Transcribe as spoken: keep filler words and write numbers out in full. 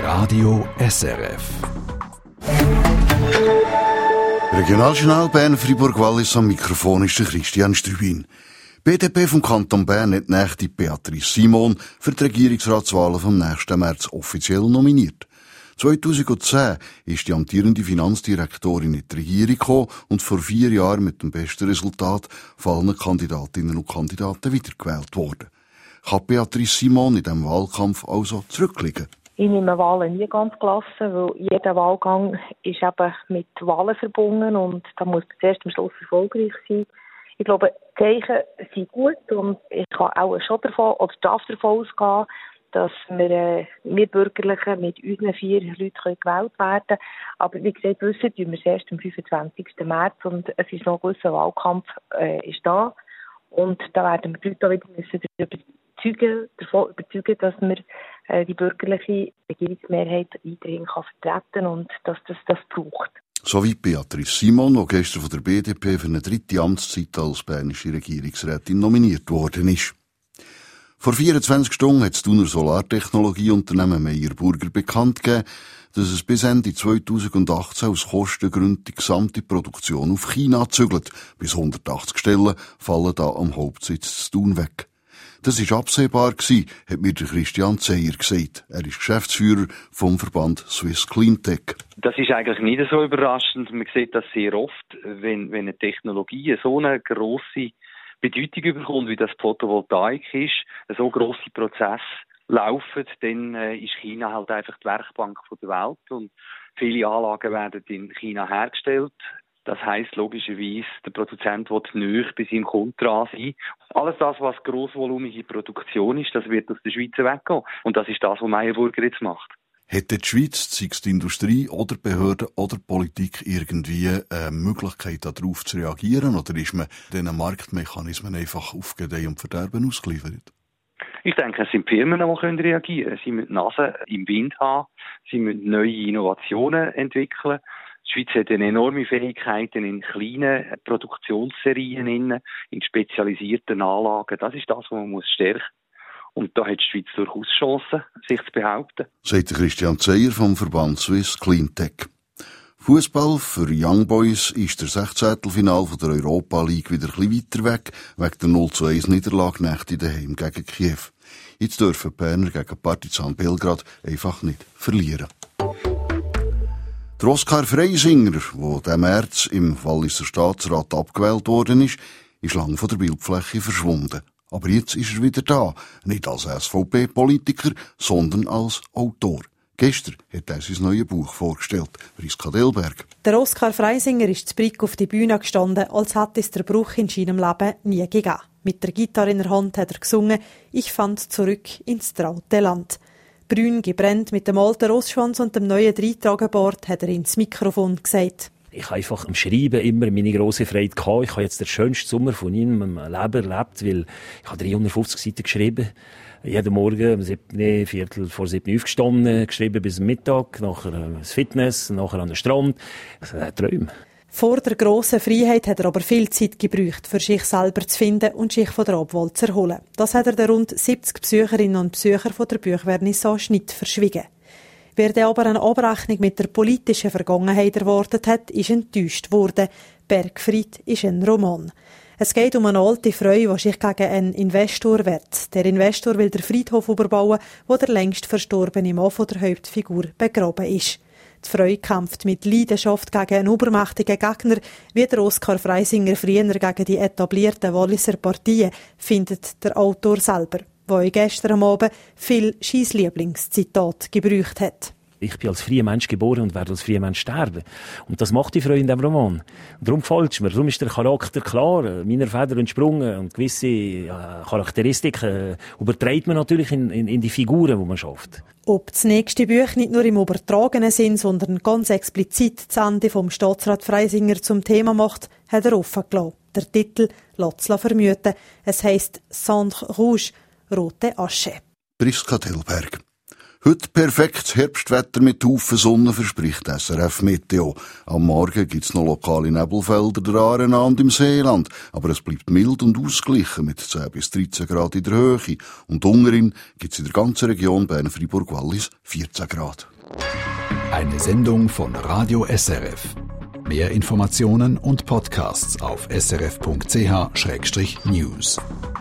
Radio S R F. Regionaljournal Bern, Fribourg-Wallis, am Mikrofon ist der Christian Strübin. B D P vom Kanton Bern hat nach die Beatrice Simon für die Regierungsratswahlen vom nächsten März offiziell nominiert. zweitausendzehn ist die amtierende Finanzdirektorin in die Regierung gekommen und vor vier Jahren mit dem besten Resultat von allen Kandidatinnen und Kandidaten wiedergewählt worden. Kann Beatrice Simon in diesem Wahlkampf also zurückliegen? Ich nehme Wahlen nie ganz gelassen, weil jeder Wahlgang ist eben mit Wahlen verbunden und da muss man zuerst am Schluss erfolgreich sein. Ich glaube, die Zeichen sind gut und ich kann auch schon davon, oder darf davon ausgehen, dass wir, äh, wir Bürgerlichen mit unseren vier Leuten gewählt werden können. Aber wie gesagt, wissen tun wir es erst am fünfundzwanzigsten März und es ist noch ein gewisser Wahlkampf äh, ist da. Und da werden wir die Leute auch wieder müssen überzeugen, davon überzeugen, dass wir äh, die bürgerliche Regierungsmehrheit weiterhin kann vertreten und dass das das braucht. So wie Beatrice Simon, die gestern von der B D P für eine dritte Amtszeit als bernische Regierungsrätin nominiert worden ist. Vor vierundzwanzig Stunden hat das Thuner Solartechnologieunternehmen Meyer Burger bekannt gegeben, dass es bis Ende zweitausendachtzehn aus Kostengründen die gesamte Produktion auf China zügelt. Bis hundertachtzig Stellen fallen da am Hauptsitz zu Thun weg. Das war absehbar gewesen, hat mir der Christian Zeyer gesagt. Er ist Geschäftsführer vom Verband Swiss Cleantech. Das ist eigentlich nicht so überraschend. Man sieht das sehr oft, wenn, wenn eine Technologie so eine grosse Bedeutung bekommt, wie das Photovoltaik ist, so grosse Prozesse laufen, dann äh, ist China halt einfach die Werkbank von der Welt und viele Anlagen werden in China hergestellt. Das heisst logischerweise, der Produzent will nahe bei seinem Kunden dran sein. Alles das, was grossvolumige Produktion ist, das wird aus der Schweiz weggehen. Und das ist das, was Meyer Burger jetzt macht. Hätte die Schweiz, sei es die Industrie oder Behörden oder Politik, irgendwie eine Möglichkeit, darauf zu reagieren? Oder ist man diesen Marktmechanismen einfach auf Gedeih und Verderben ausgeliefert? Ich denke, es sind Firmen, die reagieren können. Sie müssen die Nase im Wind haben. Sie müssen neue Innovationen entwickeln. Die Schweiz hat eine enorme Fähigkeiten in kleinen Produktionsserien, in, in spezialisierten Anlagen. Das ist das, was man muss stärken muss. Und da hat die Schweiz durchaus Chancen, sich zu behaupten. Sagt Christian Zeyer vom Verband Swiss Cleantech. Fußball für Young Boys ist der Sechzehntelfinal der Europa League wieder ein bisschen weiter weg, wegen der null zu eins Niederlage Nächte daheim gegen Kiew. Jetzt dürfen die Berner gegen Partizan Belgrad einfach nicht verlieren. Der Oskar Freisinger, der diesen März im Walliser Staatsrat abgewählt worden ist, ist lange von der Bildfläche verschwunden. Aber jetzt ist er wieder da, nicht als S V P-Politiker, sondern als Autor. Gestern hat er sein neues Buch vorgestellt, Priska Delberg. Der Oskar Freisinger ist zu Brick auf die Bühne gestanden, als hätte es den Bruch in seinem Leben nie gegeben. Mit der Gitarre in der Hand hat er gesungen, «Ich fand zurück ins traute Land». Brün gebrannt mit dem alten Rossschwanz und dem neuen Dreitragenbord hat er ins Mikrofon gesagt. Ich habe einfach am Schreiben immer meine grosse Freude gehabt. Ich habe jetzt den schönsten Sommer von meinem Leben erlebt, weil ich habe dreihundertfünfzig Seiten geschrieben. Jeden Morgen um sieben, Viertel vor sieben aufgestanden, geschrieben bis Mittag, nachher das Fitness, nachher an den Strand. Das sind Träume. Vor der grossen Freiheit hat er aber viel Zeit gebraucht, für sich selber zu finden und sich von der Obwohl zu erholen. Das hat er den rund siebzig Besucherinnen und Besuchern von der Buchvernissage nicht verschwiegen. Wer dann aber eine Abrechnung mit der politischen Vergangenheit erwartet hat, ist enttäuscht worden. Bergfried ist ein Roman. Es geht um eine alte Frau, die sich gegen einen Investor wehrt. Der Investor will den Friedhof überbauen, wo der längst verstorbene Mann von der Hauptfigur begraben ist. Die Frau kämpft mit Leidenschaft gegen einen übermächtigen Gegner, wie der Oskar Freisinger früher gegen die etablierten Walliser Partien, findet der Autor selber, der gestern Abend viel sein Lieblingszitat gebraucht hat. Ich bin als freier Mensch geboren und werde als freier Mensch sterben. Und das macht die Frau in diesem Roman. Und darum gefällt es mir. Darum ist der Charakter klar, meiner Feder entsprungen. Und gewisse äh, Charakteristiken äh, überträgt man natürlich in, in, in die Figuren, die man schafft. Ob das nächste Buch nicht nur im übertragenen Sinn, sondern ganz explizit das Ende vom Staatsrat Freisinger zum Thema macht, hat er offen gelassen. Der Titel lässt es vermuten. Es heisst «Cendre Rouge», rote Asche. Priska Delberg. Heute perfektes Herbstwetter mit Haufen Sonne verspricht S R F Meteo. Am Morgen gibt's noch lokale Nebelfelder der Aarena und im Seeland, aber es bleibt mild und ausgeglichen mit zehn bis dreizehn Grad in der Höhe. Und unten gibt's in der ganzen Region Bern-Fribourg-Wallis vierzehn Grad. Eine Sendung von Radio S R F. Mehr Informationen und Podcasts auf srf punkt c h schrägstrich news.